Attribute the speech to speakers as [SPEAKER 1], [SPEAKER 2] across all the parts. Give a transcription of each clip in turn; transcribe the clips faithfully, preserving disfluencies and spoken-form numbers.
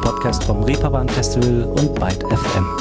[SPEAKER 1] Podcast vom Reeperbahn Festival und Byte F M.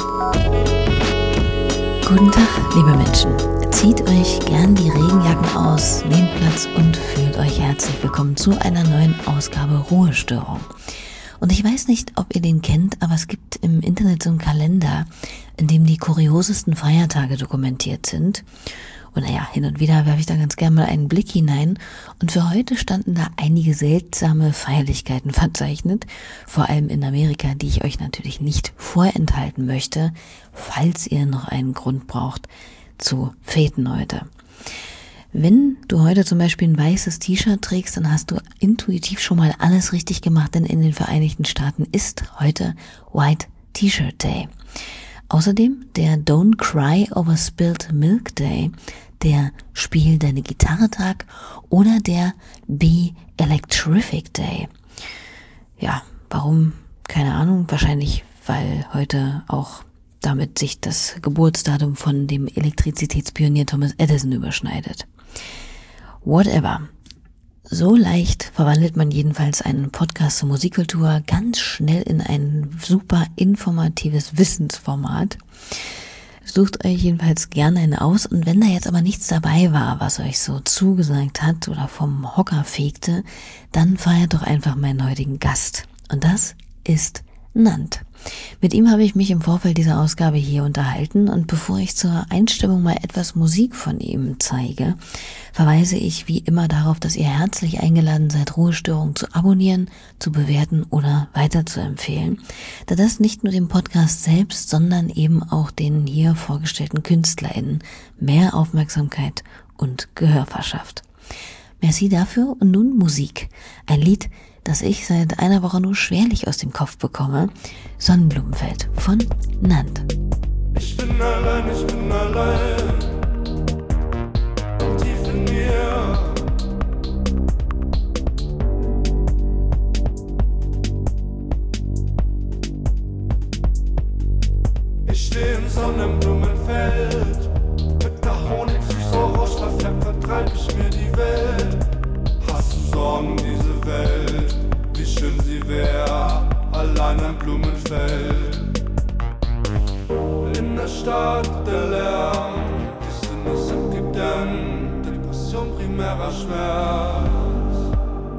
[SPEAKER 2] Guten Tag, liebe Menschen. Zieht euch gern die Regenjacken aus, nehmt Platz und fühlt euch herzlich willkommen zu einer neuen Ausgabe Ruhestörung. Und ich weiß nicht, ob ihr den kennt, aber es gibt im Internet so einen Kalender, in dem die kuriosesten Feiertage dokumentiert sind. Und naja, hin und wieder werfe ich da ganz gerne mal einen Blick hinein. Und für heute standen da einige seltsame Feierlichkeiten verzeichnet, vor allem in Amerika, die ich euch natürlich nicht vorenthalten möchte, falls ihr noch einen Grund braucht zu feten heute. Wenn du heute zum Beispiel ein weißes T-Shirt trägst, dann hast du intuitiv schon mal alles richtig gemacht, denn in den Vereinigten Staaten ist heute White T-Shirt Day. Außerdem der Don't Cry Over Spilled Milk Day, der Spiel deine Gitarre Tag oder der Be Electrific Day. Ja, warum? Keine Ahnung, wahrscheinlich, weil heute auch damit sich das Geburtsdatum von dem Elektrizitätspionier Thomas Edison überschneidet. Whatever. So leicht verwandelt man jedenfalls einen Podcast zur Musikkultur ganz schnell in ein super informatives Wissensformat. Sucht euch jedenfalls gerne einen aus, und wenn da jetzt aber nichts dabei war, was euch so zugesagt hat oder vom Hocker fegte, dann feiert doch einfach meinen heutigen Gast. Und das ist Nant. Mit ihm habe ich mich im Vorfeld dieser Ausgabe hier unterhalten, und bevor ich zur Einstimmung mal etwas Musik von ihm zeige, verweise ich wie immer darauf, dass ihr herzlich eingeladen seid, Ruhestörung zu abonnieren, zu bewerten oder weiterzuempfehlen, da das nicht nur dem Podcast selbst, sondern eben auch den hier vorgestellten KünstlerInnen mehr Aufmerksamkeit und Gehör verschafft. Merci dafür, und nun Musik. Ein Lied, das ich seit einer Woche nur schwerlich aus dem Kopf bekomme. Sonnenblumenfeld von Nant.
[SPEAKER 3] Ich bin allein, ich bin allein, tief in mir. Ich stehe im Sonnenblumenfeld, mit der Honigsäure verfärbt vertreib ich mir die Welt. Hast du Sorgen, diese Welt, wie schön sie wär, allein ein Blumenfeld. In der Stadt der Lärm, die Sinne sind gedämmt, Depression, primärer Schmerz.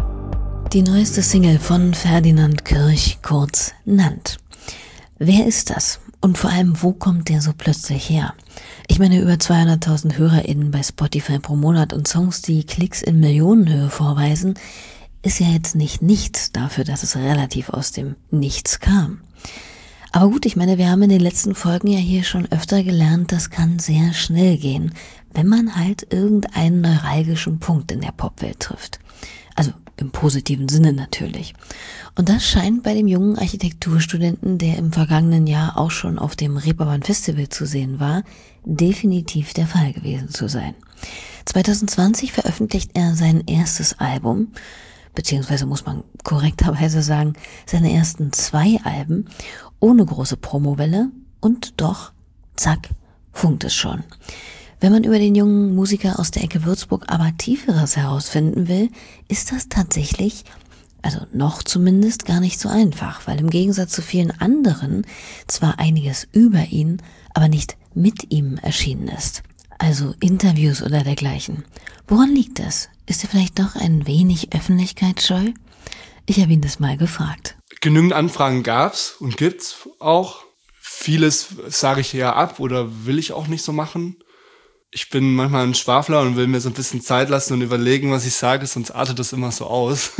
[SPEAKER 2] Die neueste Single von Ferdinand Kirch, kurz Nant. Wer ist das? Und vor allem, wo kommt der so plötzlich her? Ich meine, über zweihunderttausend HörerInnen bei Spotify pro Monat und Songs, die Klicks in Millionenhöhe vorweisen, ist ja jetzt nicht nichts dafür, dass es relativ aus dem Nichts kam. Aber gut, ich meine, wir haben in den letzten Folgen ja hier schon öfter gelernt, das kann sehr schnell gehen, wenn man halt irgendeinen neuralgischen Punkt in der Popwelt trifft. Also im positiven Sinne natürlich. Und das scheint bei dem jungen Architekturstudenten, der im vergangenen Jahr auch schon auf dem Reeperbahn Festival zu sehen war, definitiv der Fall gewesen zu sein. zwanzig zwanzig veröffentlicht er sein erstes Album, beziehungsweise muss man korrekterweise sagen, seine ersten zwei Alben, ohne große Promowelle, und doch, zack, funkt es schon. Wenn man über den jungen Musiker aus der Ecke Würzburg aber Tieferes herausfinden will, ist das tatsächlich, also noch zumindest, gar nicht so einfach, weil im Gegensatz zu vielen anderen zwar einiges über ihn, aber nicht mit ihm erschienen ist. Also Interviews oder dergleichen. Woran liegt das? Ist er vielleicht doch ein wenig öffentlichkeitsscheu? Ich habe ihn das mal gefragt.
[SPEAKER 3] Genügend Anfragen gab's und gibt's auch. Vieles sage ich eher ab oder will ich auch nicht so machen. Ich bin manchmal ein Schwafler und will mir so ein bisschen Zeit lassen und überlegen, was ich sage, sonst artet das immer so aus.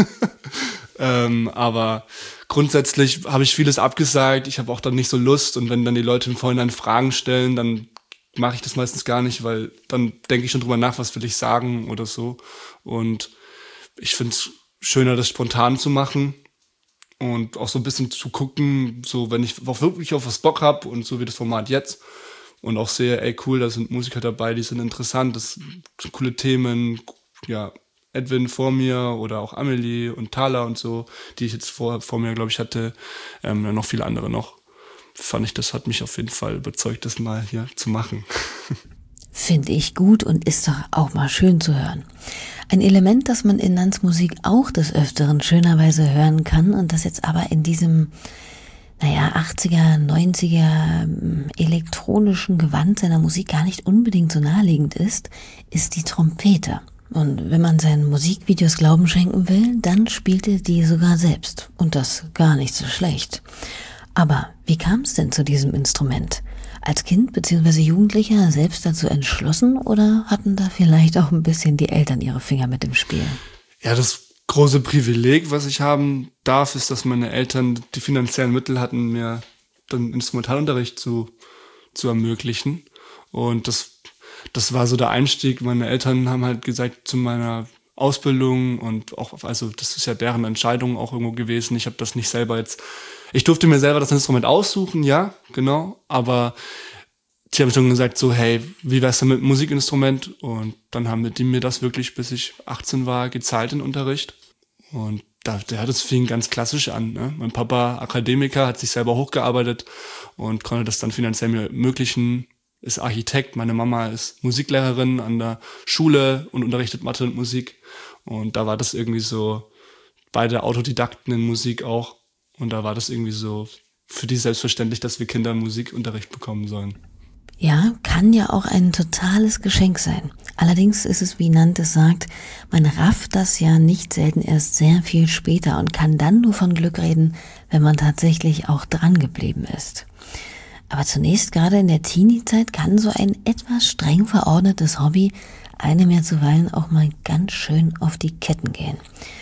[SPEAKER 3] ähm, aber grundsätzlich habe ich vieles abgesagt. Ich habe auch dann nicht so Lust, und wenn dann die Leute im Vorhinein Fragen stellen, dann mache ich das meistens gar nicht, weil dann denke ich schon drüber nach, was will ich sagen oder so. Und ich finde es schöner, das spontan zu machen und auch so ein bisschen zu gucken, so wenn ich auch wirklich auf was Bock habe, und so wie das Format jetzt, und auch sehe, ey cool, da sind Musiker dabei, die sind interessant, das sind coole Themen, ja, Edwin vor mir oder auch Amelie und Thala und so, die ich jetzt vor, vor mir, glaube ich, hatte, ähm, noch viele andere noch. Fand ich, das hat mich auf jeden Fall überzeugt, das mal hier zu machen.
[SPEAKER 2] Finde ich gut und ist doch auch mal schön zu hören. Ein Element, das man in Nants Musik auch des Öfteren schönerweise hören kann und das jetzt aber in diesem naja, achtziger, neunziger elektronischen Gewand seiner Musik gar nicht unbedingt so naheliegend ist, ist die Trompete. Und wenn man seinen Musikvideos Glauben schenken will, dann spielt er die sogar selbst. Und das gar nicht so schlecht. Aber wie kam es denn zu diesem Instrument? Als Kind bzw. Jugendlicher selbst dazu entschlossen oder hatten da vielleicht auch ein bisschen die Eltern ihre Finger mit im Spiel?
[SPEAKER 3] Ja, das große Privileg, was ich haben darf, ist, dass meine Eltern die finanziellen Mittel hatten, mir den Instrumentalunterricht zu, zu ermöglichen. Und das Das war so der Einstieg. Meine Eltern haben halt gesagt, zu meiner Ausbildung und auch, also das ist ja deren Entscheidung auch irgendwo gewesen. Ich habe das nicht selber jetzt, ich durfte mir selber das Instrument aussuchen, ja, genau, aber die haben schon gesagt so, hey, wie wär's denn mit einem Musikinstrument? Und dann haben die mir das wirklich, bis ich achtzehn war, gezahlt in Unterricht. Und da, der, das fing ganz klassisch an. Ne? Mein Papa, Akademiker, hat sich selber hochgearbeitet und konnte das dann finanziell mir ermöglichen, ist Architekt, meine Mama ist Musiklehrerin an der Schule und unterrichtet Mathe und Musik. Und da war das irgendwie so, beide Autodidakten in Musik auch. Und da war das irgendwie so für die selbstverständlich, dass wir Kinder Musikunterricht bekommen sollen.
[SPEAKER 2] Ja, kann ja auch ein totales Geschenk sein. Allerdings ist es, wie Nantes sagt, man rafft das ja nicht selten erst sehr viel später und kann dann nur von Glück reden, wenn man tatsächlich auch dran geblieben ist. Aber zunächst, gerade in der Teenie-Zeit, kann so ein etwas streng verordnetes Hobby einem ja zuweilen auch mal ganz schön auf die Ketten gehen.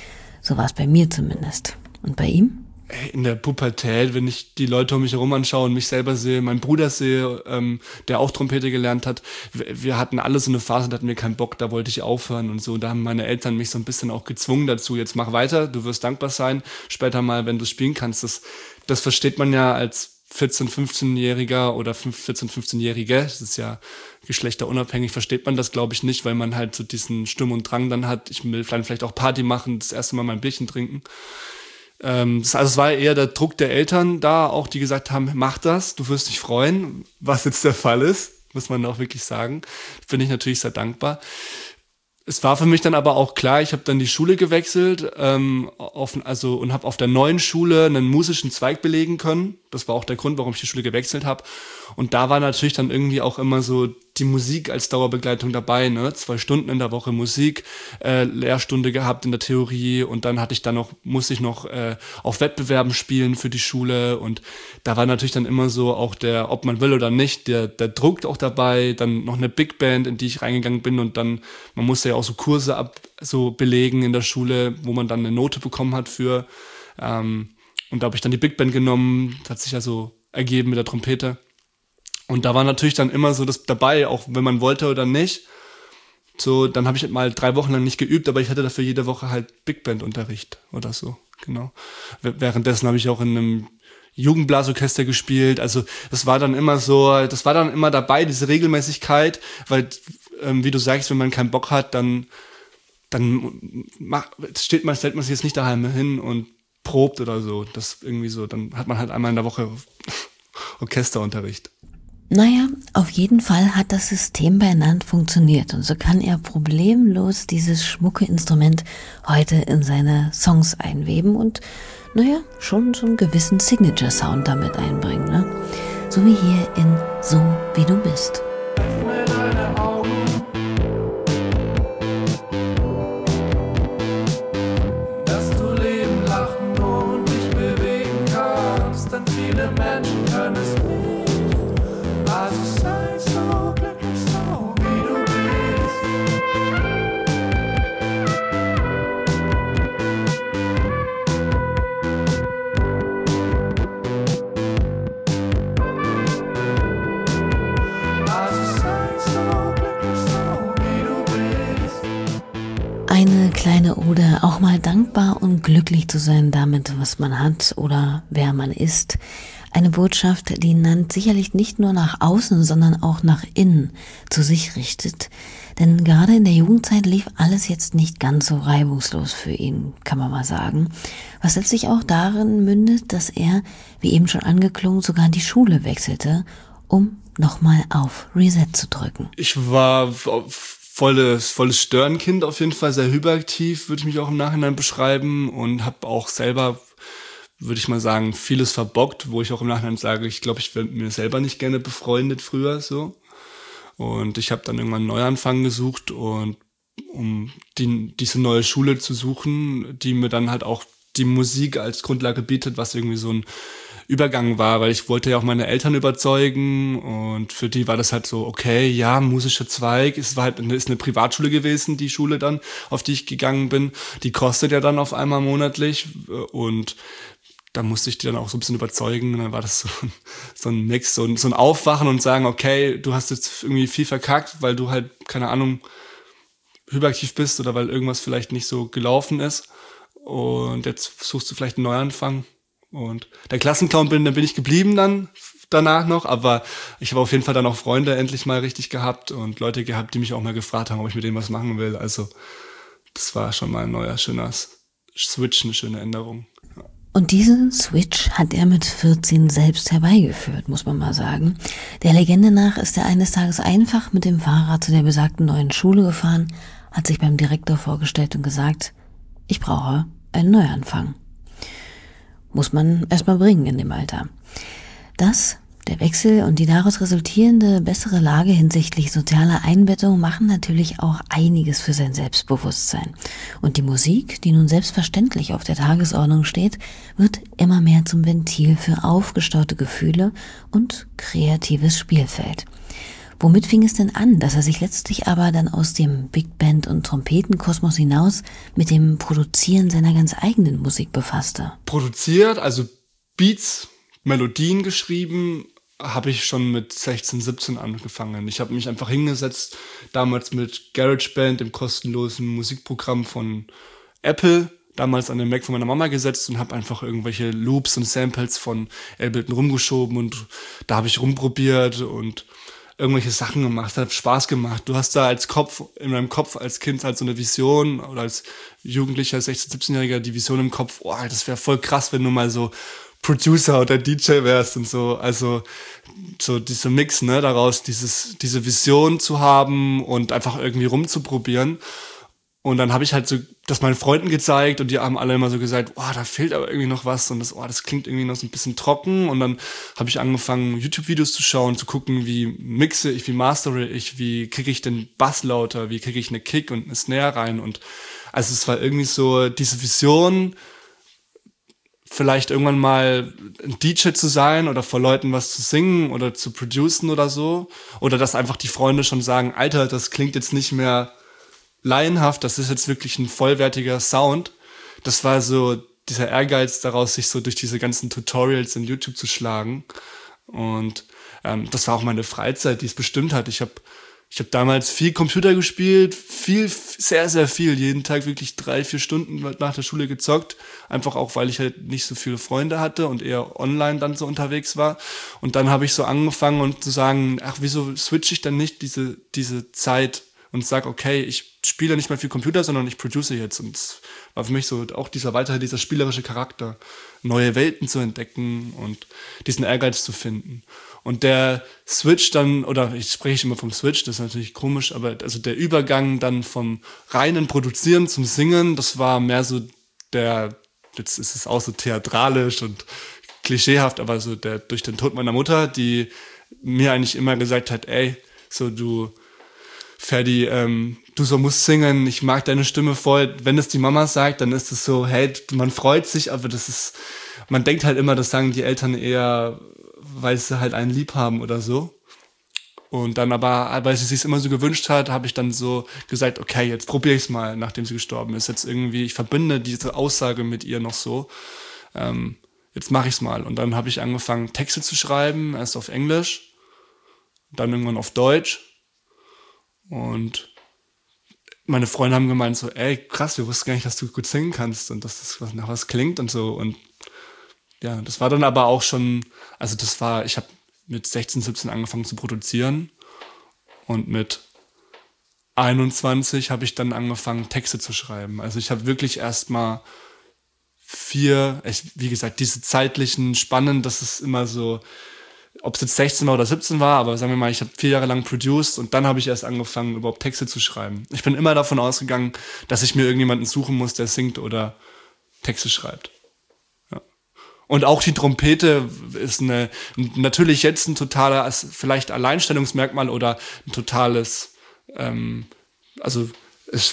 [SPEAKER 2] So war es bei mir zumindest. Und bei ihm?
[SPEAKER 3] In der Pubertät, wenn ich die Leute um mich herum anschaue und mich selber sehe, meinen Bruder sehe, ähm, der auch Trompete gelernt hat, wir, wir hatten alle so eine Phase, da hatten wir keinen Bock, da wollte ich aufhören und so. Da haben meine Eltern mich so ein bisschen auch gezwungen dazu, jetzt mach weiter, du wirst dankbar sein, später mal, wenn du spielen kannst. Das, das versteht man ja als vierzehn-, fünfzehnjähriger oder vierzehn-, fünfzehnjährige, das ist ja geschlechterunabhängig, versteht man das, glaube ich, nicht, weil man halt so diesen Sturm und Drang dann hat, ich will vielleicht auch Party machen, das erste Mal mein Bierchen trinken. Ähm, das, also es war eher der Druck der Eltern da, auch die gesagt haben, mach das, du wirst dich freuen, was jetzt der Fall ist, muss man auch wirklich sagen. Bin ich natürlich sehr dankbar. Es war für mich dann aber auch klar, ich habe dann die Schule gewechselt ähm, auf, also, und habe auf der neuen Schule einen musischen Zweig belegen können. Das war auch der Grund, warum ich die Schule gewechselt habe. Und da war natürlich dann irgendwie auch immer so die Musik als Dauerbegleitung dabei, ne? Zwei Stunden in der Woche Musik, äh, Lehrstunde gehabt in der Theorie und dann hatte ich dann noch, musste ich noch äh, auf Wettbewerben spielen für die Schule und da war natürlich dann immer so auch der, ob man will oder nicht, der, der Druck auch dabei, dann noch eine Big Band, in die ich reingegangen bin und dann, man musste ja auch so Kurse ab, so belegen in der Schule, wo man dann eine Note bekommen hat für, ähm, und da habe ich dann die Big Band genommen, das hat sich ja so ergeben mit der Trompete. Und da war natürlich dann immer so das dabei, auch wenn man wollte oder nicht. So, dann habe ich halt mal drei Wochen lang nicht geübt, aber ich hatte dafür jede Woche halt Big Band Unterricht oder so, genau. Währenddessen habe ich auch in einem Jugendblasorchester gespielt. Also das war dann immer so, das war dann immer dabei, diese Regelmäßigkeit, weil ähm, wie du sagst, wenn man keinen Bock hat, dann dann macht, steht man, stellt man sich jetzt nicht daheim hin und probt oder so. Das irgendwie so, dann hat man halt einmal in der Woche Orchesterunterricht.
[SPEAKER 2] Naja, auf jeden Fall hat das System bei Nant funktioniert und so kann er problemlos dieses schmucke Instrument heute in seine Songs einweben und, naja, schon so einen gewissen Signature-Sound damit einbringen, ne? So wie hier in So wie du bist.
[SPEAKER 4] Öffne deine Augen, dass du leben, lachen und dich bewegen kannst, denn viele Menschen können es nicht. Also sei so glücklich, so wie du bist. Also sei so glücklich, so wie du bist.
[SPEAKER 2] Eine kleine Ode, auch mal dankbar und glücklich zu sein damit, was man hat oder wer man ist. Eine Botschaft, die Nant sicherlich nicht nur nach außen, sondern auch nach innen zu sich richtet. Denn gerade in der Jugendzeit lief alles jetzt nicht ganz so reibungslos für ihn, kann man mal sagen. Was letztlich auch darin mündet, dass er, wie eben schon angeklungen, sogar die Schule wechselte, um nochmal auf Reset zu drücken.
[SPEAKER 3] Ich war volles, volles Störenkind auf jeden Fall, sehr hyperaktiv, würde ich mich auch im Nachhinein beschreiben und habe auch selber würde ich mal sagen, vieles verbockt, wo ich auch im Nachhinein sage, ich glaube, ich wäre mit mir selber nicht gerne befreundet früher so. Und ich habe dann irgendwann einen Neuanfang gesucht und um die, diese neue Schule zu suchen, die mir dann halt auch die Musik als Grundlage bietet, was irgendwie so ein Übergang war, weil ich wollte ja auch meine Eltern überzeugen und für die war das halt so, okay, ja, musischer Zweig, es war halt eine, ist eine Privatschule gewesen, die Schule dann, auf die ich gegangen bin, die kostet ja dann auf einmal monatlich und da musste ich die dann auch so ein bisschen überzeugen und dann war das so ein, so ein Mix, so ein, so ein Aufwachen und sagen, okay, du hast jetzt irgendwie viel verkackt, weil du halt, keine Ahnung, hyperaktiv bist oder weil irgendwas vielleicht nicht so gelaufen ist und jetzt suchst du vielleicht einen Neuanfang und der Klassenclown bin, dann bin ich geblieben dann danach noch, aber ich habe auf jeden Fall dann auch Freunde endlich mal richtig gehabt und Leute gehabt, die mich auch mal gefragt haben, ob ich mit denen was machen will, also das war schon mal ein neuer, schöner Switch, eine schöne Änderung. Ja.
[SPEAKER 2] Und diesen Switch hat er mit vierzehn selbst herbeigeführt, muss man mal sagen. Der Legende nach ist er eines Tages einfach mit dem Fahrrad zu der besagten neuen Schule gefahren, hat sich beim Direktor vorgestellt und gesagt, ich brauche einen Neuanfang. Muss man erstmal bringen in dem Alter. Das, der Wechsel und die daraus resultierende bessere Lage hinsichtlich sozialer Einbettung machen natürlich auch einiges für sein Selbstbewusstsein. Und die Musik, die nun selbstverständlich auf der Tagesordnung steht, wird immer mehr zum Ventil für aufgestaute Gefühle und kreatives Spielfeld. Womit fing es denn an, dass er sich letztlich aber dann aus dem Big Band- und Trompetenkosmos hinaus mit dem Produzieren seiner ganz eigenen Musik befasste?
[SPEAKER 3] Produziert, also Beats, Melodien geschrieben, habe ich schon mit sechzehn, siebzehn angefangen. Ich habe mich einfach hingesetzt, damals mit GarageBand, dem kostenlosen Musikprogramm von Apple, damals an den Mac von meiner Mama gesetzt und habe einfach irgendwelche Loops und Samples von Ableton rumgeschoben und da habe ich rumprobiert und irgendwelche Sachen gemacht, hat Spaß gemacht. Du hast da als Kopf, in meinem Kopf als Kind halt so eine Vision oder als Jugendlicher, sechzehn-, siebzehnjähriger die Vision im Kopf, oh, das wäre voll krass, wenn du mal so Producer oder D J wärst und so. Also so dieser Mix, ne, daraus dieses diese Vision zu haben und einfach irgendwie rumzuprobieren. Und dann habe ich halt so das meinen Freunden gezeigt und die haben alle immer so gesagt, oh, da fehlt aber irgendwie noch was und das, oh, das klingt irgendwie noch so ein bisschen trocken. Und dann habe ich angefangen, YouTube-Videos zu schauen, zu gucken, wie mixe ich, wie mastere ich, wie kriege ich den Bass lauter, wie kriege ich eine Kick und eine Snare rein. Und also es war irgendwie so diese Vision, vielleicht irgendwann mal ein D J zu sein oder vor Leuten was zu singen oder zu producen oder so. Oder dass einfach die Freunde schon sagen, Alter, das klingt jetzt nicht mehr laienhaft, das ist jetzt wirklich ein vollwertiger Sound. Das war so dieser Ehrgeiz daraus, sich so durch diese ganzen Tutorials in YouTube zu schlagen. Und ähm, das war auch meine Freizeit, die es bestimmt hat. Ich habe ich hab damals viel Computer gespielt, viel, sehr, sehr viel, jeden Tag wirklich drei, vier Stunden nach der Schule gezockt. Einfach auch, weil ich halt nicht so viele Freunde hatte und eher online dann so unterwegs war. Und dann habe ich so angefangen und zu sagen, ach, wieso switche ich dann nicht diese diese Zeit und sag, okay, ich spiele nicht mehr viel Computer, sondern ich produce jetzt. Und es war für mich so auch dieser weiterhin dieser spielerische Charakter, neue Welten zu entdecken und diesen Ehrgeiz zu finden. Und der Switch dann, oder ich spreche immer vom Switch, das ist natürlich komisch, aber also der Übergang dann vom reinen Produzieren zum Singen, das war mehr so der, jetzt ist es auch so theatralisch und klischeehaft, aber so der durch den Tod meiner Mutter, die mir eigentlich immer gesagt hat, ey, so du Ferdi, ähm, du so musst singen, ich mag deine Stimme voll. Wenn es die Mama sagt, dann ist es so, hey, man freut sich, aber das ist, man denkt halt immer, das sagen die Eltern eher, weil sie halt einen lieb haben oder so. Und dann aber, weil sie sich immer so gewünscht hat, habe ich dann so gesagt, okay, jetzt probiere ich es mal, nachdem sie gestorben ist. Jetzt irgendwie, ich verbinde diese Aussage mit ihr noch so. Ähm, jetzt mache ich es mal. Und dann habe ich angefangen, Texte zu schreiben, erst auf Englisch, dann irgendwann auf Deutsch. Und meine Freunde haben gemeint so, ey, krass, wir wussten gar nicht, dass du gut singen kannst und dass das nach was klingt und so. Und ja, das war dann aber auch schon, also das war, ich habe mit sechzehn, siebzehn angefangen zu produzieren und mit einundzwanzig habe ich dann angefangen, Texte zu schreiben. Also ich habe wirklich erstmal vier, ich, wie gesagt, diese zeitlichen Spannen, das ist immer so, ob es jetzt sechzehn war oder siebzehn war, aber sagen wir mal, ich habe vier Jahre lang produced und dann habe ich erst angefangen, überhaupt Texte zu schreiben. Ich bin immer davon ausgegangen, dass ich mir irgendjemanden suchen muss, der singt oder Texte schreibt. Ja. Und auch die Trompete ist eine, natürlich jetzt ein totaler, vielleicht Alleinstellungsmerkmal oder ein totales, ähm, also es,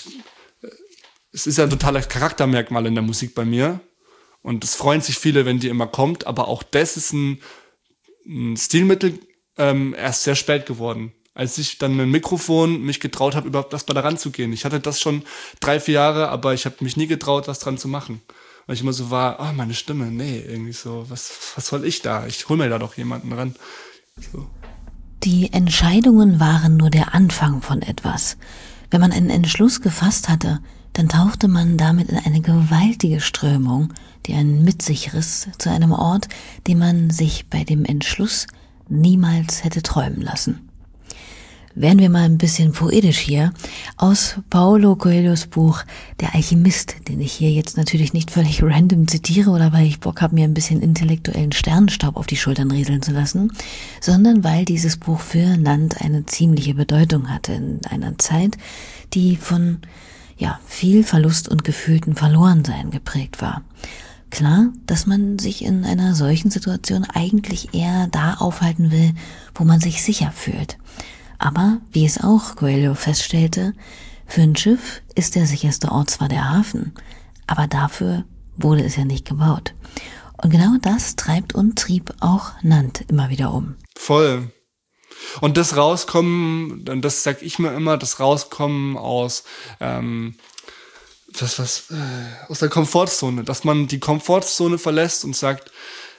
[SPEAKER 3] es ist ja ein totales Charaktermerkmal in der Musik bei mir. Und es freuen sich viele, wenn die immer kommt, aber auch das ist ein, ein Stilmittel ähm, erst sehr spät geworden. Als ich dann mit dem Mikrofon mich getraut habe, überhaupt erst mal da ranzugehen. Ich hatte das schon drei, vier Jahre, aber ich habe mich nie getraut, was dran zu machen. Weil ich immer so war, oh, meine Stimme, nee, irgendwie so, was, was soll ich da? Ich hol mir da doch jemanden ran. So.
[SPEAKER 2] Die Entscheidungen waren nur der Anfang von etwas. Wenn man einen Entschluss gefasst hatte, dann tauchte man damit in eine gewaltige Strömung, die einen mit sich riss, zu einem Ort, den man sich bei dem Entschluss niemals hätte träumen lassen. Werden wir mal ein bisschen poetisch hier. Aus Paulo Coelhos Buch Der Alchemist, den ich hier jetzt natürlich nicht völlig random zitiere oder weil ich Bock habe, mir ein bisschen intellektuellen Sternenstaub auf die Schultern rieseln zu lassen, sondern weil dieses Buch für Nant eine ziemliche Bedeutung hatte in einer Zeit, die von ja viel Verlust und gefühlten Verlorensein geprägt war. Klar, dass man sich in einer solchen Situation eigentlich eher da aufhalten will, wo man sich sicher fühlt. Aber, wie es auch Coelho feststellte, für ein Schiff ist der sicherste Ort zwar der Hafen, aber dafür wurde es ja nicht gebaut. Und genau das treibt und trieb auch Nant immer wieder um.
[SPEAKER 3] Voll. Und das Rauskommen, und das sag ich mir immer, das Rauskommen aus, ähm, das was, äh, aus der Komfortzone, dass man die Komfortzone verlässt und sagt,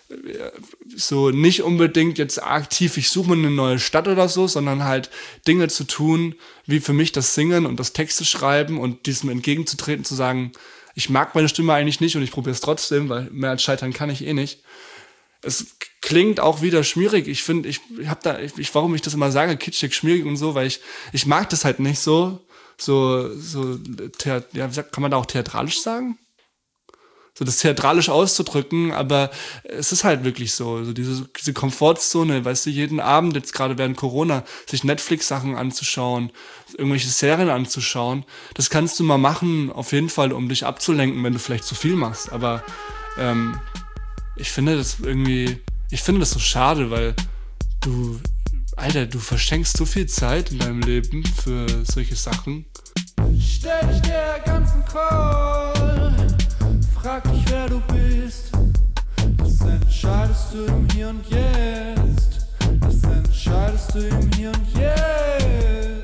[SPEAKER 3] so nicht unbedingt jetzt aktiv, ich suche mir eine neue Stadt oder so, sondern halt Dinge zu tun, wie für mich das Singen und das Texte schreiben und diesem entgegenzutreten, zu sagen, ich mag meine Stimme eigentlich nicht und ich probiere es trotzdem, weil mehr als scheitern kann ich eh nicht. Es klingt auch wieder schmierig. Ich finde, ich habe da, ich, warum ich das immer sage, kitschig, schmierig und so, weil ich, ich mag das halt nicht so, so, so, thea- ja, kann man da auch theatralisch sagen? So das theatralisch auszudrücken, aber es ist halt wirklich so, so diese, diese Komfortzone, weißt du, jeden Abend, jetzt gerade während Corona, sich Netflix-Sachen anzuschauen, irgendwelche Serien anzuschauen, das kannst du mal machen, auf jeden Fall, um dich abzulenken, wenn du vielleicht zu viel machst, aber ähm, ich finde das irgendwie, ich finde das so schade, weil du, Alter, du verschenkst so viel Zeit in deinem Leben für solche Sachen.
[SPEAKER 4] Stell dich der ganzen Qual, frag dich, wer du bist. Das entscheidest du im Hier und Jetzt. Das entscheidest du im Hier und Jetzt.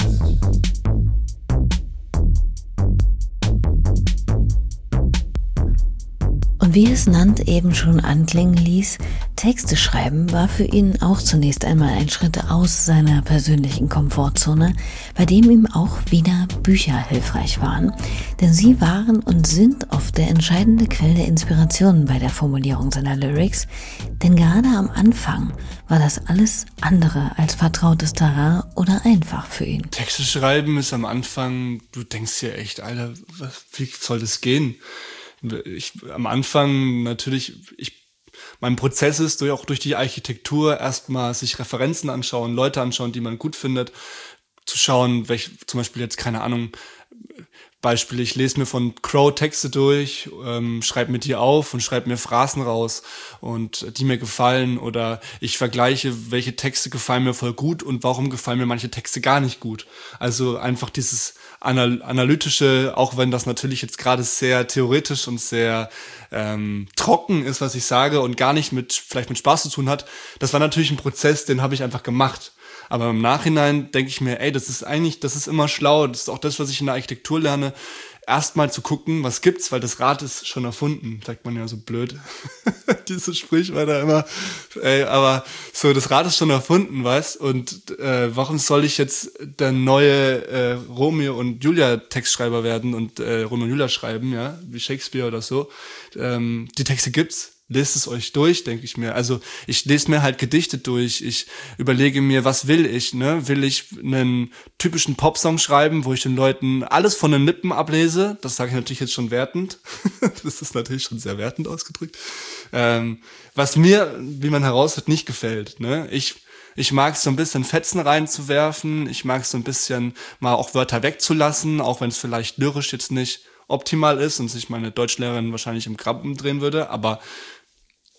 [SPEAKER 2] Und wie es Nant eben schon anklingen ließ, Texte schreiben war für ihn auch zunächst einmal ein Schritt aus seiner persönlichen Komfortzone, bei dem ihm auch wieder Bücher hilfreich waren. Denn sie waren und sind oft der entscheidende Quell der Inspiration bei der Formulierung seiner Lyrics. Denn gerade am Anfang war das alles andere als vertrautes Terrain oder einfach für ihn.
[SPEAKER 3] Texte schreiben ist am Anfang, du denkst dir echt, Alter, was, wie soll das gehen? Ich, am Anfang natürlich, ich, mein Prozess ist durch, auch durch die Architektur erstmal sich Referenzen anschauen, Leute anschauen, die man gut findet, zu schauen, welche, zum Beispiel jetzt, keine Ahnung, Beispiel, ich lese mir von Crow Texte durch, ähm, schreibe mir die auf und schreibe mir Phrasen raus und die mir gefallen, oder ich vergleiche, welche Texte gefallen mir voll gut und warum gefallen mir manche Texte gar nicht gut. Also einfach dieses anal- analytische, auch wenn das natürlich jetzt gerade sehr theoretisch und sehr ähm, trocken ist, was ich sage, und gar nicht mit vielleicht mit Spaß zu tun hat, das war natürlich ein Prozess, den habe ich einfach gemacht. Aber im Nachhinein denke ich mir, ey, das ist eigentlich, das ist immer schlau, das ist auch das, was ich in der Architektur lerne, erstmal zu gucken, was gibt's, weil das Rad ist schon erfunden, sagt man ja so blöd. Dieses Sprichwort da immer, ey, aber so, das Rad ist schon erfunden, weißt, und äh, warum soll ich jetzt der neue äh, Romeo und Julia Textschreiber werden und äh, Romeo und Julia schreiben, ja, wie Shakespeare oder so. Ähm, die Texte gibt's. Lest es euch durch, denke ich mir. Also ich lese mir halt Gedichte durch. Ich überlege mir, was will ich, ne? Will ich einen typischen Popsong schreiben, wo ich den Leuten alles von den Lippen ablese? Das sage ich natürlich jetzt schon wertend. Das ist natürlich schon sehr wertend ausgedrückt. Ähm, was mir, wie man heraushört, nicht gefällt, ne? Ich Ich mag es so ein bisschen Fetzen reinzuwerfen. Ich mag es so ein bisschen mal auch Wörter wegzulassen, auch wenn es vielleicht lyrisch jetzt nicht optimal ist und sich meine Deutschlehrerin wahrscheinlich im Grab umdrehen würde, aber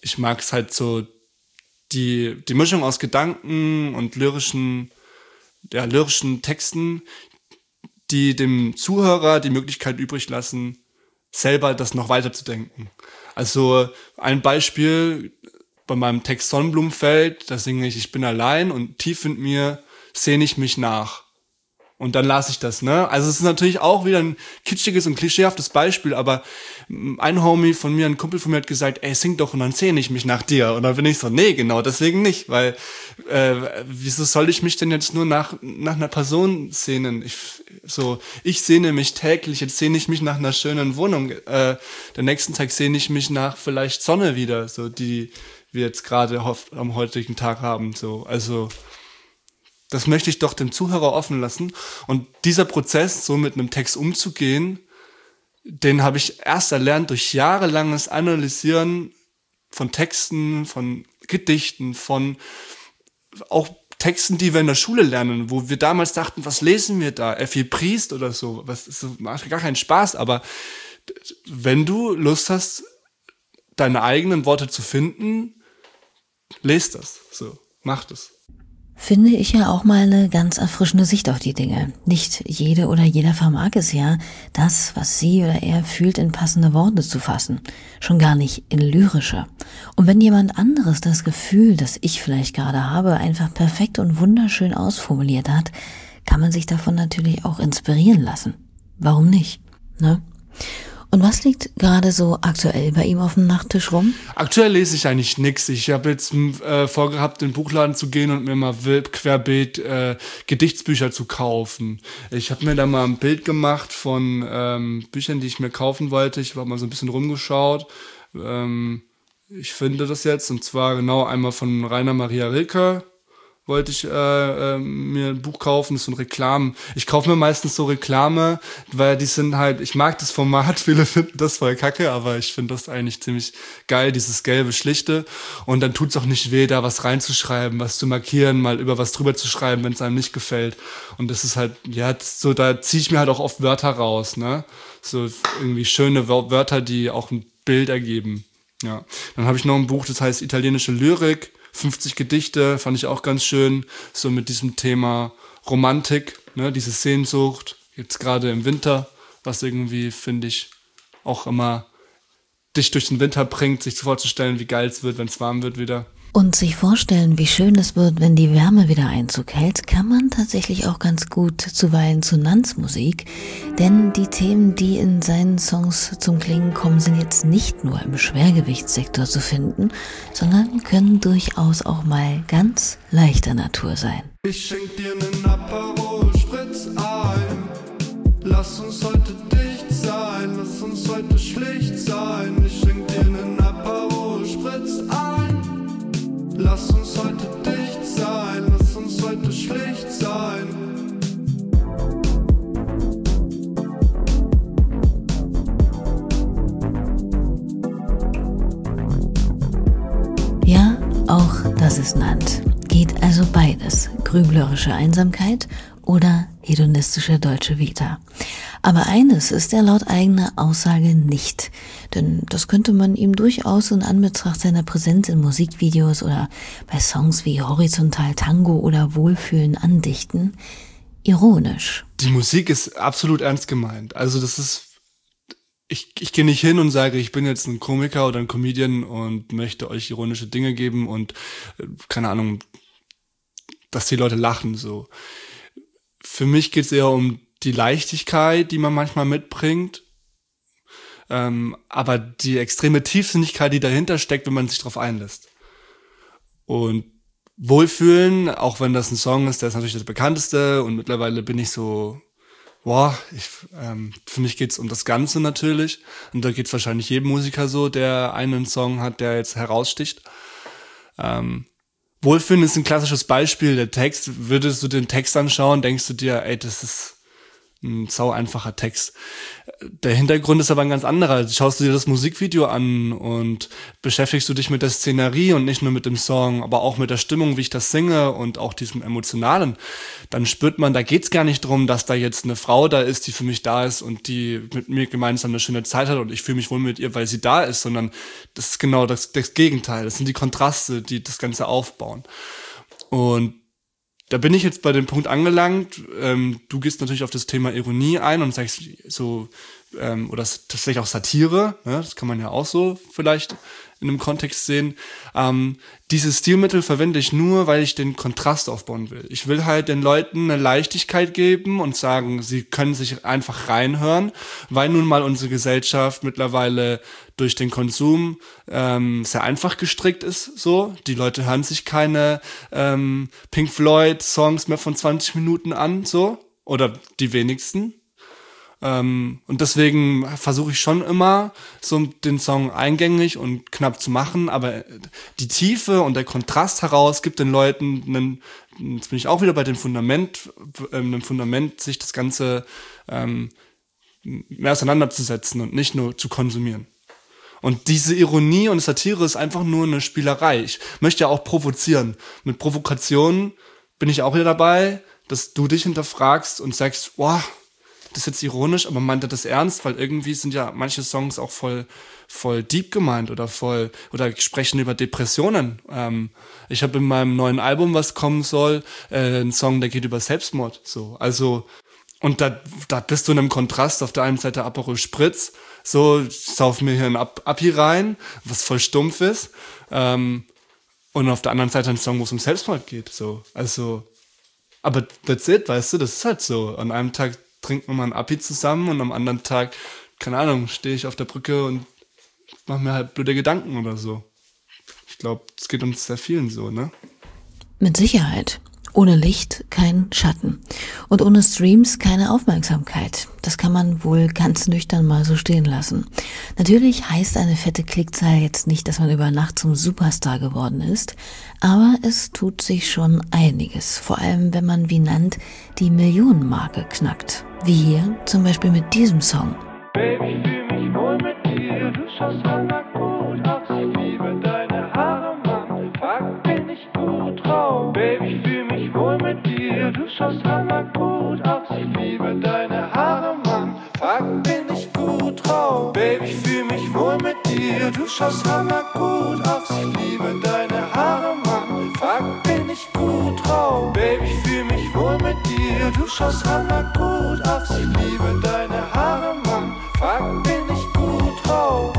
[SPEAKER 3] ich mag es halt so, die, die Mischung aus Gedanken und lyrischen, ja, lyrischen Texten, die dem Zuhörer die Möglichkeit übrig lassen, selber das noch weiterzudenken. Also ein Beispiel bei meinem Text Sonnenblumenfeld, da singe ich, ich bin allein und tief in mir sehne ich mich nach. Und dann lasse ich das, ne? Also es ist natürlich auch wieder ein kitschiges und klischeehaftes Beispiel, aber ein Homie von mir, ein Kumpel von mir hat gesagt, ey, sing doch und dann sehne ich mich nach dir. Und dann bin ich so, nee, genau, deswegen nicht, weil äh, wieso soll ich mich denn jetzt nur nach nach einer Person sehnen? Ich, so, ich sehne mich täglich, jetzt sehne ich mich nach einer schönen Wohnung. Äh, der nächsten Tag sehne ich mich nach vielleicht Sonne wieder, so die wir jetzt gerade am heutigen Tag haben. So, also das möchte ich doch dem Zuhörer offen lassen. Und dieser Prozess, so mit einem Text umzugehen, den habe ich erst erlernt durch jahrelanges Analysieren von Texten, von Gedichten, von auch Texten, die wir in der Schule lernen, wo wir damals dachten, was lesen wir da? Effi Briest oder so. Was ist so, macht gar keinen Spaß. Aber wenn du Lust hast, deine eigenen Worte zu finden, lest das. So, mach das.
[SPEAKER 2] Finde ich ja auch mal eine ganz erfrischende Sicht auf die Dinge. Nicht jede oder jeder vermag es ja, das, was sie oder er fühlt, in passende Worte zu fassen. Schon gar nicht in lyrische. Und wenn jemand anderes das Gefühl, das ich vielleicht gerade habe, einfach perfekt und wunderschön ausformuliert hat, kann man sich davon natürlich auch inspirieren lassen. Warum nicht? Ne? Und was liegt gerade so aktuell bei ihm auf dem Nachttisch rum?
[SPEAKER 3] Aktuell lese ich eigentlich nichts. Ich habe jetzt äh, vorgehabt, in den Buchladen zu gehen und mir mal wild querbeet äh, Gedichtsbücher zu kaufen. Ich habe mir da mal ein Bild gemacht von ähm, Büchern, die ich mir kaufen wollte. Ich habe mal so ein bisschen rumgeschaut. Ähm, ich finde das jetzt, und zwar genau einmal von Rainer Maria Rilke. Wollte ich äh, äh, mir ein Buch kaufen, das ist so ein Reklam. Ich kaufe mir meistens so Reklame, weil die sind halt, ich mag das Format, viele finden das voll kacke, aber ich finde das eigentlich ziemlich geil, dieses gelbe, schlichte. Und dann tut's auch nicht weh, da was reinzuschreiben, was zu markieren, mal über was drüber zu schreiben, wenn es einem nicht gefällt. Und das ist halt, ja, so, da ziehe ich mir halt auch oft Wörter raus, ne? So irgendwie schöne Wörter, die auch ein Bild ergeben. Ja. Dann habe ich noch ein Buch, das heißt Italienische Lyrik. fünfzig Gedichte, fand ich auch ganz schön, so mit diesem Thema Romantik, ne, diese Sehnsucht, jetzt gerade im Winter, was irgendwie, finde ich, auch immer dich durch den Winter bringt, sich vorzustellen, wie geil es wird, wenn es warm wird wieder.
[SPEAKER 2] Und sich vorstellen, wie schön es wird, wenn die Wärme wieder Einzug hält, kann man tatsächlich auch ganz gut zuweilen zu Nanz Musik. Denn die Themen, die in seinen Songs zum Klingen kommen, sind jetzt nicht nur im Schwergewichtssektor zu finden, sondern können durchaus auch mal ganz leichter Natur sein.
[SPEAKER 4] Ich schenk dir nen Aperol Spritz ein. Lass uns heute dicht sein, lass uns heute schlicht sein. Ich schenk dir nen Aperol Spritz ein. Lass uns heute dicht sein, lass uns heute schlicht sein.
[SPEAKER 2] Ja, auch das ist Nanz. Geht also beides, grüblerische Einsamkeit oder hedonistische deutsche Vita. Aber eines ist er laut eigener Aussage nicht, denn das könnte man ihm durchaus in Anbetracht seiner Präsenz in Musikvideos oder bei Songs wie Horizontal Tango oder Wohlfühlen andichten, ironisch.
[SPEAKER 3] Die Musik ist absolut ernst gemeint. Also das ist, ich, ich gehe nicht hin und sage, ich bin jetzt ein Komiker oder ein Comedian und möchte euch ironische Dinge geben und keine Ahnung, dass die Leute lachen, so. Für mich geht es eher um die Leichtigkeit, die man manchmal mitbringt, ähm, aber die extreme Tiefsinnigkeit, die dahinter steckt, wenn man sich drauf einlässt. Und Wohlfühlen, auch wenn das ein Song ist, der ist natürlich das bekannteste und mittlerweile bin ich so, boah, ich, ähm, für mich geht's um das Ganze natürlich und da geht's wahrscheinlich jedem Musiker so, der einen Song hat, der jetzt heraussticht. Ähm, Wohlfühlen ist ein klassisches Beispiel. Der Text, würdest du den Text anschauen, denkst du dir, ey, das ist ein sau einfacher Text. Der Hintergrund ist aber ein ganz anderer. Schaust du dir das Musikvideo an und beschäftigst du dich mit der Szenerie und nicht nur mit dem Song, aber auch mit der Stimmung, wie ich das singe und auch diesem Emotionalen, dann spürt man, da geht's gar nicht drum, dass da jetzt eine Frau da ist, die für mich da ist und die mit mir gemeinsam eine schöne Zeit hat und ich fühle mich wohl mit ihr, weil sie da ist, sondern das ist genau das, das Gegenteil. Das sind die Kontraste, die das Ganze aufbauen. Und da bin ich jetzt bei dem Punkt angelangt, ähm, du gehst natürlich auf das Thema Ironie ein und sagst so, ähm, oder tatsächlich auch Satire, ne? Das kann man ja auch so vielleicht in einem Kontext sehen. Ähm, dieses Stilmittel verwende ich nur, weil ich den Kontrast aufbauen will. Ich will halt den Leuten eine Leichtigkeit geben und sagen, sie können sich einfach reinhören, weil nun mal unsere Gesellschaft mittlerweile durch den Konsum ähm, sehr einfach gestrickt ist. So, die Leute hören sich keine ähm, Pink Floyd Songs mehr von zwanzig Minuten an, so, oder die wenigsten. Ähm, und deswegen versuche ich schon immer, so den Song eingängig und knapp zu machen, aber die Tiefe und der Kontrast heraus gibt den Leuten einen, jetzt bin ich auch wieder bei dem Fundament, äh, einem Fundament, sich das Ganze ähm, mehr auseinanderzusetzen und nicht nur zu konsumieren. Und diese Ironie und Satire ist einfach nur eine Spielerei. Ich möchte ja auch provozieren. Mit Provokationen bin ich auch wieder dabei, dass du dich hinterfragst und sagst, wow, das ist jetzt ironisch, aber meint er das ernst? Weil irgendwie sind ja manche Songs auch voll, voll deep gemeint oder voll, oder sprechen über Depressionen. Ähm, ich habe in meinem neuen Album, was kommen soll, äh, einen Song, der geht über Selbstmord. So, also, und da, da bist du in einem Kontrast. Auf der einen Seite Aperol Spritz, so, ich sauf mir hier ein Api rein, was voll stumpf ist. Ähm, und auf der anderen Seite ein Song, wo es um Selbstmord geht. So, also, aber that's it, weißt du, das ist halt so. An einem Tag trinkt man mal ein Api zusammen und am anderen Tag, keine Ahnung, stehe ich auf der Brücke und mache mir halt blöde Gedanken oder so. Ich glaube, es geht uns sehr vielen so, ne?
[SPEAKER 2] Mit Sicherheit. Ohne Licht kein Schatten. Und ohne Streams keine Aufmerksamkeit. Das kann man wohl ganz nüchtern mal so stehen lassen. Natürlich heißt eine fette Klickzahl jetzt nicht, dass man über Nacht zum Superstar geworden ist, aber es tut sich schon einiges. Vor allem, wenn man wie Nant die Millionenmarke knackt. Wie hier zum Beispiel mit diesem Song.
[SPEAKER 4] Baby, fühl mich wohl mit dir, du schaust hammer gut aus. Ich liebe deine Haare, Mann, fuck, bin ich gut drauf. Baby, fühl mich wohl mit dir, du schaust hammer gut aus. Ich liebe deine Haare, Mann, fuck, bin ich gut drauf. Baby, fühl mich wohl mit dir, du schaust hammer gut aus. Ich liebe deine Haare, Mann, fuck, bin ich gut drauf. Baby, fühl mich wohl mit dir, du schaust hammer gut aus. Ich liebe deine Haare, Mann, fuck, bin ich gut drauf.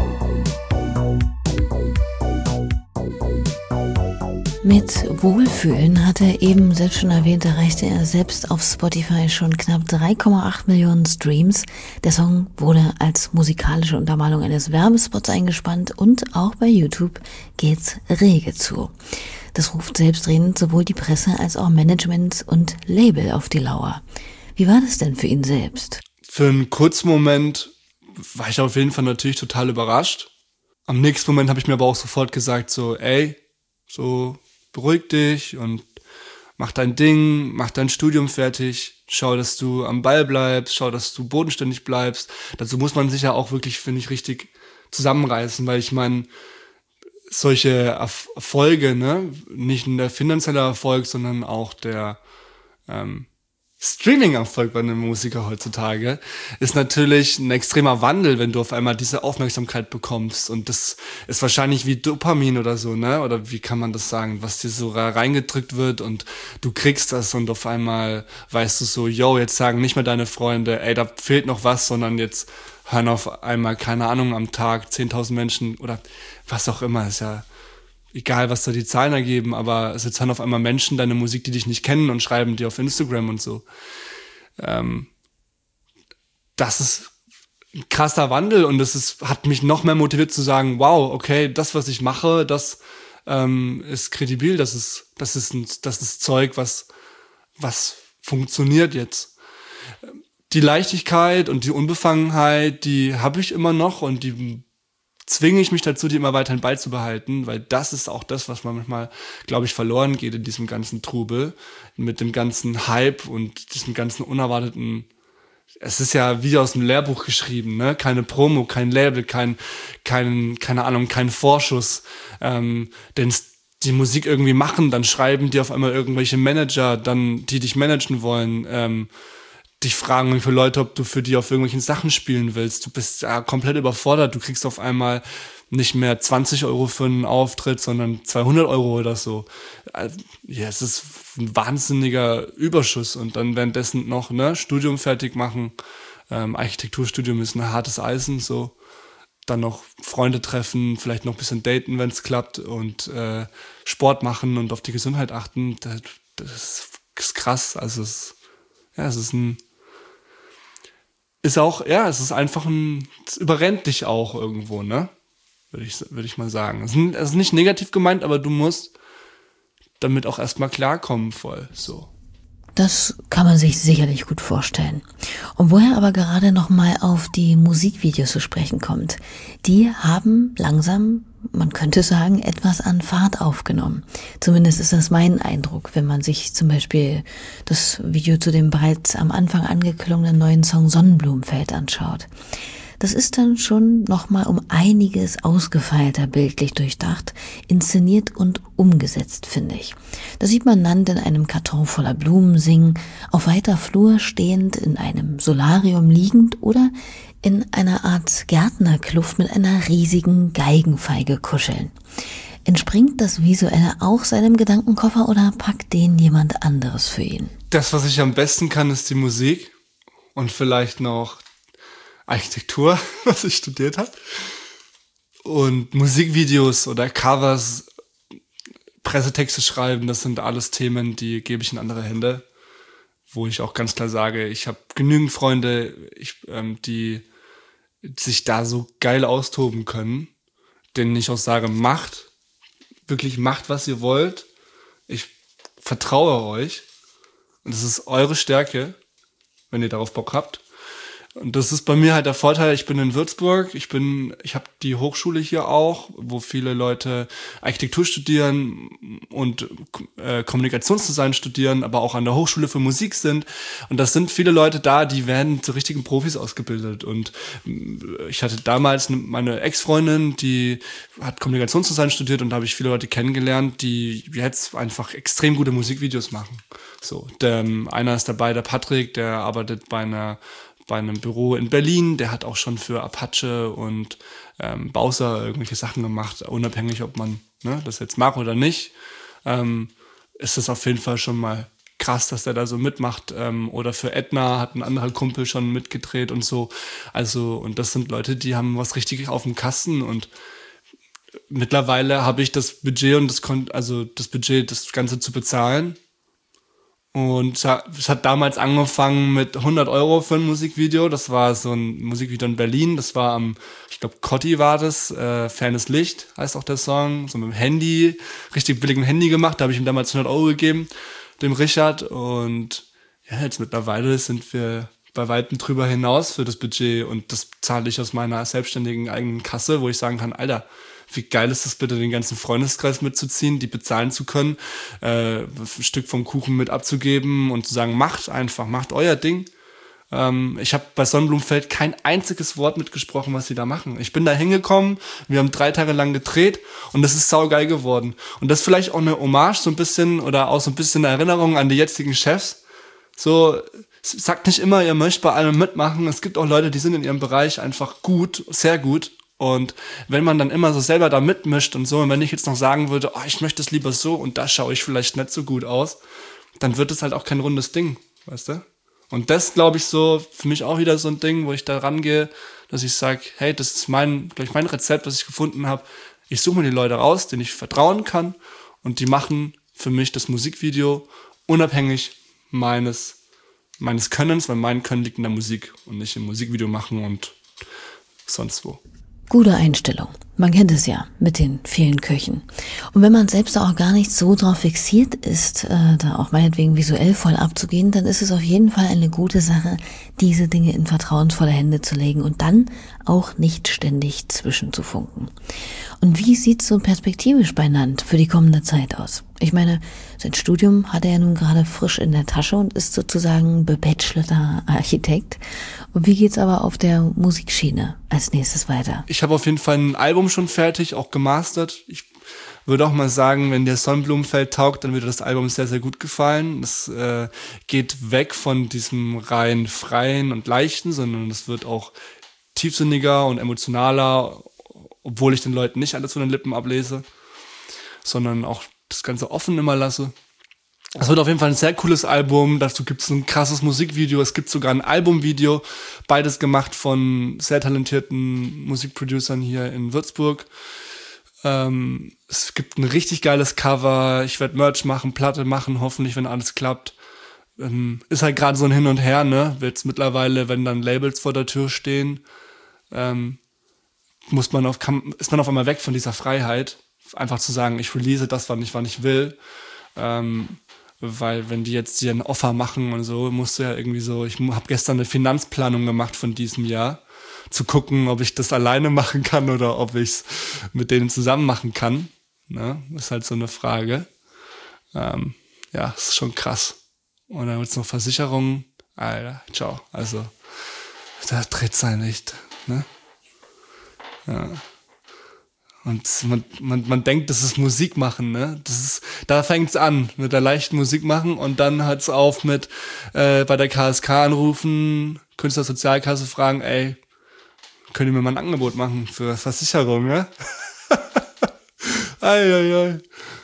[SPEAKER 2] Mit Wohlfühlen hat er eben selbst schon erwähnt, erreichte er selbst auf Spotify schon knapp drei Komma acht Millionen Streams. Der Song wurde als musikalische Untermalung eines Werbespots eingespannt und auch bei YouTube geht's rege zu. Das ruft selbstredend sowohl die Presse als auch Management und Label auf die Lauer. Wie war das denn für ihn selbst?
[SPEAKER 3] Für einen kurzen Moment war ich auf jeden Fall natürlich total überrascht. Am nächsten Moment habe ich mir aber auch sofort gesagt, so, ey, so beruhig dich und mach dein Ding, mach dein Studium fertig, schau, dass du am Ball bleibst, schau, dass du bodenständig bleibst. Dazu muss man sich ja auch wirklich, finde ich, richtig zusammenreißen, weil ich meine, solche Erfolge, ne, nicht nur der finanzielle Erfolg, sondern auch der ähm, Streaming-Erfolg bei einem Musiker heutzutage ist natürlich ein extremer Wandel, wenn du auf einmal diese Aufmerksamkeit bekommst. Und das ist wahrscheinlich wie Dopamin oder so, ne? Oder wie kann man das sagen? Was dir so reingedrückt wird und du kriegst das und auf einmal weißt du so, yo, jetzt sagen nicht mehr deine Freunde, ey, da fehlt noch was, sondern jetzt hören auf einmal, keine Ahnung, am Tag zehntausend Menschen oder was auch immer, ist ja egal, was da die Zahlen ergeben, aber es jetzt hören auf einmal Menschen deine Musik, die dich nicht kennen und schreiben dir auf Instagram und so. Ähm, das ist ein krasser Wandel und das ist, hat mich noch mehr motiviert zu sagen, wow, okay, das, was ich mache, das ähm, ist kredibil, das ist, das ist, ein, das ist Zeug, was, was funktioniert jetzt. Die Leichtigkeit und die Unbefangenheit, die habe ich immer noch und die zwinge ich mich dazu, die immer weiterhin beizubehalten, weil das ist auch das, was manchmal, glaube ich, verloren geht in diesem ganzen Trubel, mit dem ganzen Hype und diesem ganzen unerwarteten es ist ja wie aus dem Lehrbuch geschrieben, ne? Keine Promo, kein Label, kein, kein, keine Ahnung, kein Vorschuss. Ähm, denn die Musik irgendwie machen, dann schreiben die auf einmal irgendwelche Manager, dann die dich managen wollen, ähm, dich fragen wie viele Leute, ob du für die auf irgendwelchen Sachen spielen willst. Du bist ja komplett überfordert. Du kriegst auf einmal nicht mehr zwanzig Euro für einen Auftritt, sondern zweihundert Euro oder so. Ja, es ist ein wahnsinniger Überschuss. Und dann währenddessen noch ne Studium fertig machen. Ähm, Architekturstudium ist ein hartes Eisen, so. Dann noch Freunde treffen, vielleicht noch ein bisschen daten, wenn es klappt und äh, Sport machen und auf die Gesundheit achten. Das, das ist krass. Also es, ja, es ist ein ist auch, ja, es ist einfach ein, es überrennt dich auch irgendwo, ne? Würde ich, würde ich mal sagen. Es ist, es ist nicht negativ gemeint, aber du musst damit auch erstmal klarkommen voll, so.
[SPEAKER 2] Das kann man sich sicherlich gut vorstellen. Und woher aber gerade nochmal auf die Musikvideos zu sprechen kommt, die haben langsam, man könnte sagen, etwas an Fahrt aufgenommen. Zumindest ist das mein Eindruck, wenn man sich zum Beispiel das Video zu dem bereits am Anfang angeklungenen neuen Song Sonnenblumenfeld anschaut. Das ist dann schon nochmal um einiges ausgefeilter bildlich durchdacht, inszeniert und umgesetzt, finde ich. Da sieht man Nand in einem Karton voller Blumen singen, auf weiter Flur stehend, in einem Solarium liegend oder in einer Art Gärtnerkluft mit einer riesigen Geigenfeige kuscheln. Entspringt das Visuelle auch seinem Gedankenkoffer oder packt den jemand anderes für ihn?
[SPEAKER 3] Das, was ich am besten kann, ist die Musik und vielleicht noch Architektur, was ich studiert habe. Und Musikvideos oder Covers, Pressetexte schreiben, das sind alles Themen, die gebe ich in andere Hände. Wo ich auch ganz klar sage, ich habe genügend Freunde, ich, ähm, die sich da so geil austoben können, denen ich auch sage, macht, wirklich macht, was ihr wollt. Ich vertraue euch. Und das ist eure Stärke, wenn ihr darauf Bock habt. Und das ist bei mir halt der Vorteil, ich bin in Würzburg, ich bin, ich habe die Hochschule hier auch, wo viele Leute Architektur studieren und äh, Kommunikationsdesign studieren, aber auch an der Hochschule für Musik sind. Und das sind viele Leute da, die werden zu richtigen Profis ausgebildet. Und ich hatte damals meine Ex-Freundin, die hat Kommunikationsdesign studiert und da habe ich viele Leute kennengelernt, die jetzt einfach extrem gute Musikvideos machen. So, der, einer ist dabei, der Patrick, der arbeitet bei einer bei einem Büro in Berlin, der hat auch schon für Apache und ähm, Bowser irgendwelche Sachen gemacht, unabhängig, ob man ne, das jetzt mag oder nicht, ähm, ist das auf jeden Fall schon mal krass, dass der da so mitmacht. Ähm, oder für Edna hat ein anderer Kumpel schon mitgedreht und so. Also, und das sind Leute, die haben was richtig auf dem Kasten und mittlerweile habe ich das Budget und das Kon- also das Budget, das Ganze zu bezahlen. Und es hat damals angefangen mit hundert Euro für ein Musikvideo. Das war so ein Musikvideo in Berlin. Das war am, ich glaube, Cotti war das. Äh, Fernes Licht heißt auch der Song. So mit dem Handy, richtig billigem Handy gemacht. Da habe ich ihm damals hundert Euro gegeben, dem Richard. Und ja, jetzt mittlerweile sind wir bei weitem drüber hinaus für das Budget. Und das zahle ich aus meiner selbstständigen eigenen Kasse, wo ich sagen kann, Alter, wie geil ist das bitte, den ganzen Freundeskreis mitzuziehen, die bezahlen zu können, äh, ein Stück vom Kuchen mit abzugeben und zu sagen, macht einfach, macht euer Ding. Ähm, ich habe bei Sonnenblumenfeld kein einziges Wort mitgesprochen, was sie da machen. Ich bin da hingekommen, wir haben drei Tage lang gedreht und das ist saugeil geworden. Und das ist vielleicht auch eine Hommage so ein bisschen oder auch so ein bisschen eine Erinnerung an die jetzigen Chefs. So, sagt nicht immer, ihr möchtet bei allem mitmachen. Es gibt auch Leute, die sind in ihrem Bereich einfach gut, sehr gut. Und wenn man dann immer so selber da mitmischt und so, und wenn ich jetzt noch sagen würde, oh, ich möchte es lieber so und da schaue ich vielleicht nicht so gut aus, dann wird es halt auch kein rundes Ding, weißt du? Und das, glaube ich, so für mich auch wieder so ein Ding, wo ich da rangehe, dass ich sage, hey, das ist mein, glaube ich, mein Rezept, was ich gefunden habe. Ich suche mir die Leute raus, denen ich vertrauen kann und die machen für mich das Musikvideo unabhängig meines, meines Könnens, weil mein Können liegt in der Musik und nicht im Musikvideo machen und sonst wo.
[SPEAKER 2] Gute Einstellung. Man kennt es ja mit den vielen Köchen. Und wenn man selbst auch gar nicht so drauf fixiert ist, äh, da auch meinetwegen visuell voll abzugehen, dann ist es auf jeden Fall eine gute Sache, diese Dinge in vertrauensvolle Hände zu legen und dann auch nicht ständig zwischenzufunken. Und wie sieht's so perspektivisch bei Nand für die kommende Zeit aus? Ich meine, sein Studium hat er ja nun gerade frisch in der Tasche und ist sozusagen bebachelorter Architekt. Und wie geht's aber auf der Musikschiene als nächstes weiter?
[SPEAKER 3] Ich habe auf jeden Fall ein Album schon fertig, auch gemastert. Ich würde auch mal sagen, wenn der Sonnenblumenfeld taugt, dann würde das Album sehr, sehr gut gefallen. Es äh, geht weg von diesem rein freien und leichten, sondern es wird auch tiefsinniger und emotionaler, obwohl ich den Leuten nicht alles von den Lippen ablese, sondern auch das Ganze offen immer lasse. Es wird auf jeden Fall ein sehr cooles Album. Dazu gibt es ein krasses Musikvideo. Es gibt sogar ein Albumvideo. Beides gemacht von sehr talentierten Musikproducern hier in Würzburg. Ähm, es gibt ein richtig geiles Cover. Ich werde Merch machen, Platte machen, hoffentlich, wenn alles klappt. Ähm, ist halt gerade so ein Hin und Her, ne? Jetzt mittlerweile, wenn dann Labels vor der Tür stehen, ähm, muss man auf, kann, ist man auf einmal weg von dieser Freiheit. Einfach zu sagen, ich release das, wann ich, wann ich will. Ähm, weil wenn die jetzt dir ein Offer machen und so, musst du ja irgendwie so, ich habe gestern eine Finanzplanung gemacht von diesem Jahr, zu gucken, ob ich das alleine machen kann oder ob ich es mit denen zusammen machen kann. Ne? Ist halt so eine Frage. Ähm, ja, ist schon krass. Und dann wird's noch Versicherungen. Alter, ciao. Also, da dreht's sein nicht. Ne? Ja. Und man, man, man denkt, das ist Musik machen, ne? Das ist, da fängt's an mit der leichten Musik machen und dann hört's auf mit äh, bei der K S K anrufen, Künstlersozialkasse fragen, ey, könnt ihr mir mal ein Angebot machen für Versicherung, ja? ei, ei, ei.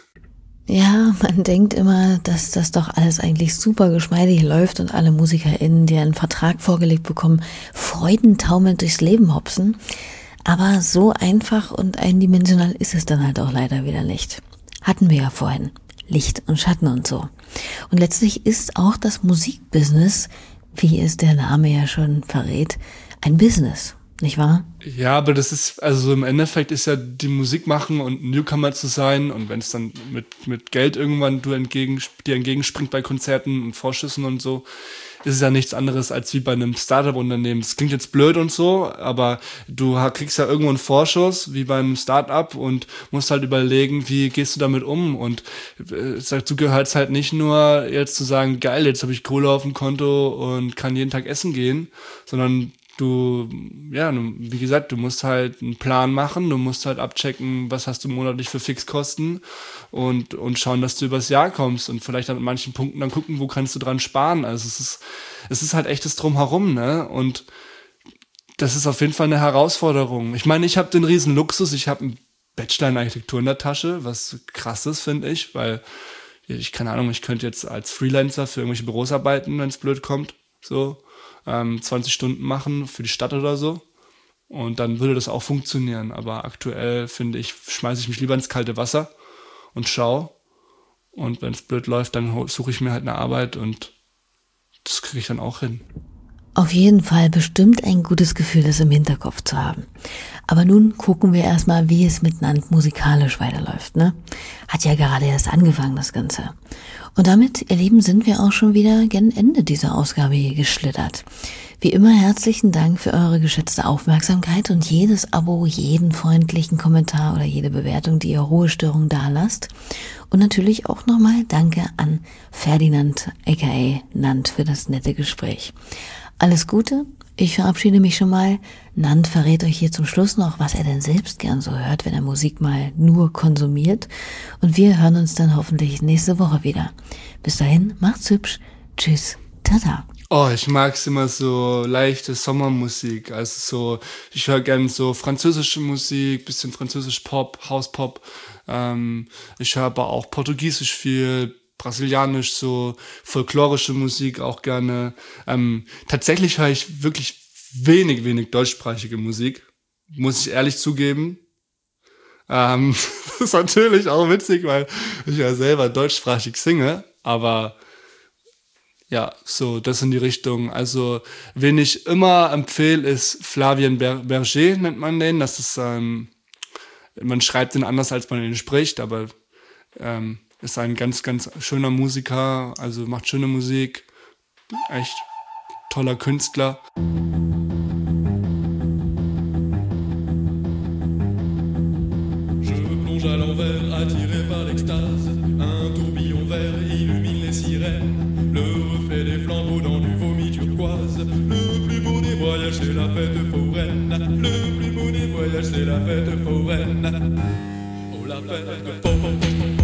[SPEAKER 2] Ja, man denkt immer, dass das doch alles eigentlich super geschmeidig läuft und alle MusikerInnen, die einen Vertrag vorgelegt bekommen, freudentaumelnd durchs Leben hopsen. Aber so einfach und eindimensional ist es dann halt auch leider wieder nicht. Hatten wir ja vorhin. Licht und Schatten und so. Und letztlich ist auch das Musikbusiness, wie es der Name ja schon verrät, ein Business, nicht wahr?
[SPEAKER 3] Ja, aber das ist, also im Endeffekt ist ja die Musik machen und Newcomer zu sein und wenn es dann mit, mit Geld irgendwann du entgegen, dir entgegenspringt bei Konzerten und Vorschüssen und so, ist es ja nichts anderes als wie bei einem Startup-Unternehmen. Das klingt jetzt blöd und so, aber du kriegst ja irgendwo einen Vorschuss, wie bei einem Startup und musst halt überlegen, wie gehst du damit um und äh, dazu gehört es halt nicht nur jetzt zu sagen, geil, jetzt habe ich Kohle auf dem Konto und kann jeden Tag essen gehen, sondern du, ja, wie gesagt, du musst halt einen Plan machen, du musst halt abchecken, was hast du monatlich für Fixkosten und, und schauen, dass du übers Jahr kommst und vielleicht an manchen Punkten dann gucken, wo kannst du dran sparen. Also es ist, es ist halt echtes Drumherum, ne? Und das ist auf jeden Fall eine Herausforderung. Ich meine, ich habe den riesen Luxus, ich habe einen Bachelor in Architektur in der Tasche, was krass ist, finde ich, weil ich, keine Ahnung, ich könnte jetzt als Freelancer für irgendwelche Büros arbeiten, wenn es blöd kommt, so. zwanzig Stunden machen für die Stadt oder so und dann würde das auch funktionieren, aber aktuell finde ich, schmeiße ich mich lieber ins kalte Wasser und schau und wenn es blöd läuft, dann suche ich mir halt eine Arbeit und das kriege ich dann auch hin.
[SPEAKER 2] Auf jeden Fall bestimmt ein gutes Gefühl, das im Hinterkopf zu haben. Aber nun gucken wir erstmal, wie es mit Nant musikalisch weiterläuft, ne? Hat ja gerade erst angefangen, das Ganze. Und damit, ihr Lieben, sind wir auch schon wieder gen Ende dieser Ausgabe hier geschlittert. Wie immer herzlichen Dank für eure geschätzte Aufmerksamkeit und jedes Abo, jeden freundlichen Kommentar oder jede Bewertung, die ihr Ruhestörung dalasst. Und natürlich auch nochmal Danke an Ferdinand aka Nant für das nette Gespräch. Alles Gute, ich verabschiede mich schon mal. Nant verrät euch hier zum Schluss noch, was er denn selbst gern so hört, wenn er Musik mal nur konsumiert. Und wir hören uns dann hoffentlich nächste Woche wieder. Bis dahin, macht's hübsch. Tschüss, tada.
[SPEAKER 3] Oh, ich mag's immer so leichte Sommermusik. Also so, ich höre gern so französische Musik, bisschen französisch Pop, House-Pop. Ähm, ich höre aber auch Portugiesisch viel, brasilianisch, so folklorische Musik auch gerne. Ähm, tatsächlich höre ich wirklich wenig, wenig deutschsprachige Musik, muss ich ehrlich zugeben. Ähm, das ist natürlich auch witzig, weil ich ja selber deutschsprachig singe, aber ja, so, das in die Richtung. Also, wen ich immer empfehle, ist Flavien Ber- Berger, nennt man den. Das ist, ähm, man schreibt ihn anders, als man ihn spricht, aber ähm, ist ein ganz, ganz schöner Musiker, also macht schöne Musik, echt toller Künstler.
[SPEAKER 4] Je me plonge à l'envers, attiré par l'extase, un
[SPEAKER 5] vert illumine les sirènes. Le reflet des flambeaux dans du vomi turquoise. Le plus beau des voyages c'est la fête foraine. Le plus beau des voyages c'est la fête foraine. Oh la fête foraine.